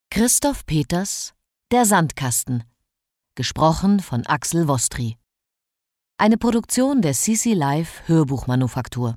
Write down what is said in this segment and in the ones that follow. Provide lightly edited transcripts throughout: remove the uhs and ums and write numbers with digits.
Christoph Peters, Der Sandkasten. Gesprochen von Axel Vostri. Eine Produktion der CC Live Hörbuchmanufaktur.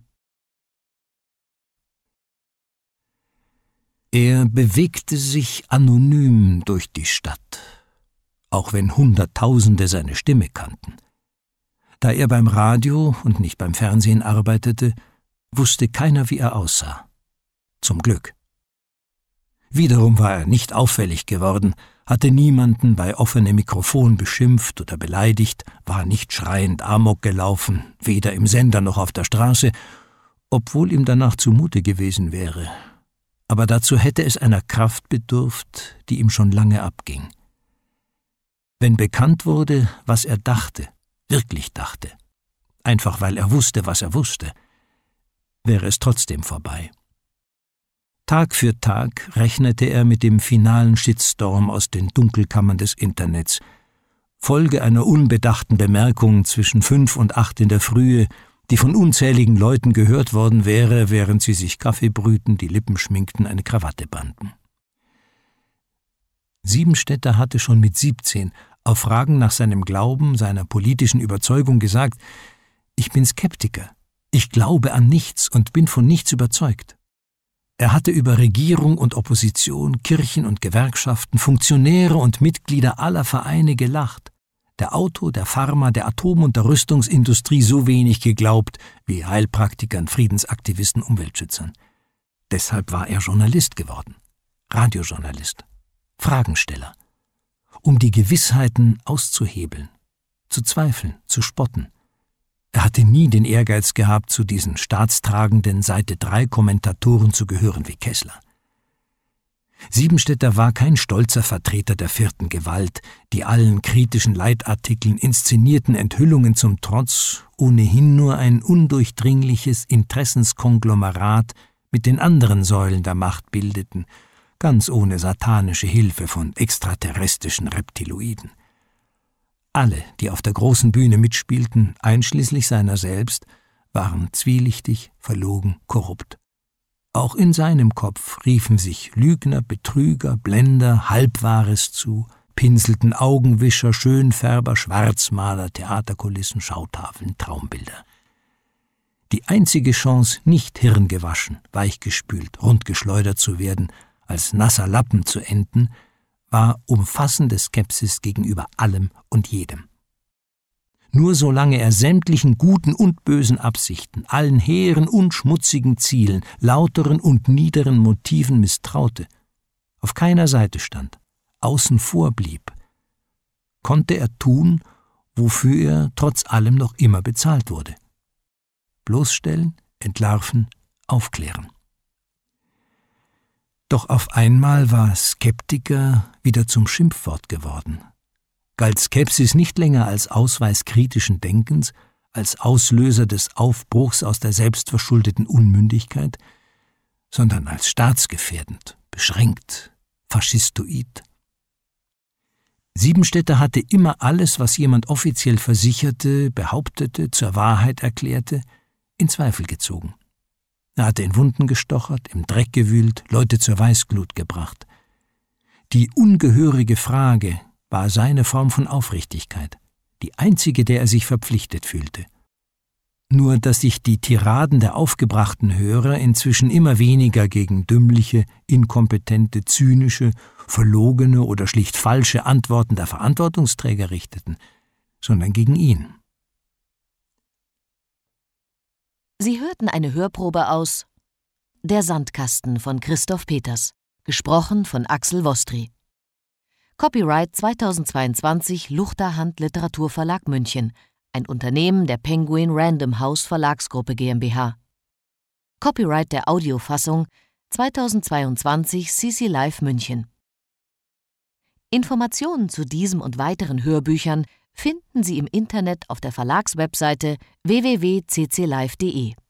Er bewegte sich anonym durch die Stadt, auch wenn Hunderttausende seine Stimme kannten. Da er beim Radio und nicht beim Fernsehen arbeitete, wusste keiner, wie er aussah. Zum Glück. Wiederum war er nicht auffällig geworden, hatte niemanden bei offenem Mikrofon beschimpft oder beleidigt, war nicht schreiend Amok gelaufen, weder im Sender noch auf der Straße, obwohl ihm danach zumute gewesen wäre. Aber dazu hätte es einer Kraft bedurft, die ihm schon lange abging. Wenn bekannt wurde, was er dachte, wirklich dachte, einfach weil er wusste, was er wusste, wäre es trotzdem vorbei. Tag für Tag rechnete er mit dem finalen Shitstorm aus den Dunkelkammern des Internets, Folge einer unbedachten Bemerkung zwischen 5 und 8 in der Frühe, die von unzähligen Leuten gehört worden wäre, während sie sich Kaffee brühten, die Lippen schminkten, eine Krawatte banden. Siebenstädter hatte schon mit 17 auf Fragen nach seinem Glauben, seiner politischen Überzeugung gesagt: »Ich bin Skeptiker, ich glaube an nichts und bin von nichts überzeugt.« Er hatte über Regierung und Opposition, Kirchen und Gewerkschaften, Funktionäre und Mitglieder aller Vereine gelacht, der Auto-, der Pharma-, der Atom- und der Rüstungsindustrie so wenig geglaubt wie Heilpraktikern, Friedensaktivisten, Umweltschützern. Deshalb war er Journalist geworden, Radiojournalist, Fragensteller, um die Gewissheiten auszuhebeln, zu zweifeln, zu spotten. Er hatte nie den Ehrgeiz gehabt, zu diesen staatstragenden Seite-3-Kommentatoren zu gehören wie Kessler. Siebenstädter war kein stolzer Vertreter der vierten Gewalt, die allen kritischen Leitartikeln, inszenierten Enthüllungen zum Trotz ohnehin nur ein undurchdringliches Interessenskonglomerat mit den anderen Säulen der Macht bildeten, ganz ohne satanische Hilfe von extraterrestrischen Reptiloiden. Alle, die auf der großen Bühne mitspielten, einschließlich seiner selbst, waren zwielichtig, verlogen, korrupt. Auch in seinem Kopf riefen sich Lügner, Betrüger, Blender, Halbwahres zu, pinselten Augenwischer, Schönfärber, Schwarzmaler, Theaterkulissen, Schautafeln, Traumbilder. Die einzige Chance, nicht hirngewaschen, weichgespült, rundgeschleudert zu werden, als nasser Lappen zu enden, war umfassende Skepsis gegenüber allem und jedem. Nur solange er sämtlichen guten und bösen Absichten, allen hehren und schmutzigen Zielen, lauteren und niederen Motiven misstraute, auf keiner Seite stand, außen vor blieb, konnte er tun, wofür er trotz allem noch immer bezahlt wurde: bloßstellen, entlarven, aufklären. Doch auf einmal war Skeptiker wieder zum Schimpfwort geworden. Galt Skepsis nicht länger als Ausweis kritischen Denkens, als Auslöser des Aufbruchs aus der selbstverschuldeten Unmündigkeit, sondern als staatsgefährdend, beschränkt, faschistoid. Siebenstädter hatte immer alles, was jemand offiziell versicherte, behauptete, zur Wahrheit erklärte, in Zweifel gezogen. Er hatte in Wunden gestochert, im Dreck gewühlt, Leute zur Weißglut gebracht. Die ungehörige Frage war seine Form von Aufrichtigkeit, die einzige, der er sich verpflichtet fühlte. Nur dass sich die Tiraden der aufgebrachten Hörer inzwischen immer weniger gegen dümmliche, inkompetente, zynische, verlogene oder schlicht falsche Antworten der Verantwortungsträger richteten, sondern gegen ihn. Sie hörten eine Hörprobe aus Der Sandkasten von Christoph Peters, gesprochen von Axel Vostri. Copyright 2022 Luchterhand Literaturverlag München, ein Unternehmen der Penguin Random House Verlagsgruppe GmbH. Copyright der Audiofassung 2022 CC Live München. Informationen zu diesem und weiteren Hörbüchern finden Sie im Internet auf der Verlagswebseite www.cclive.de.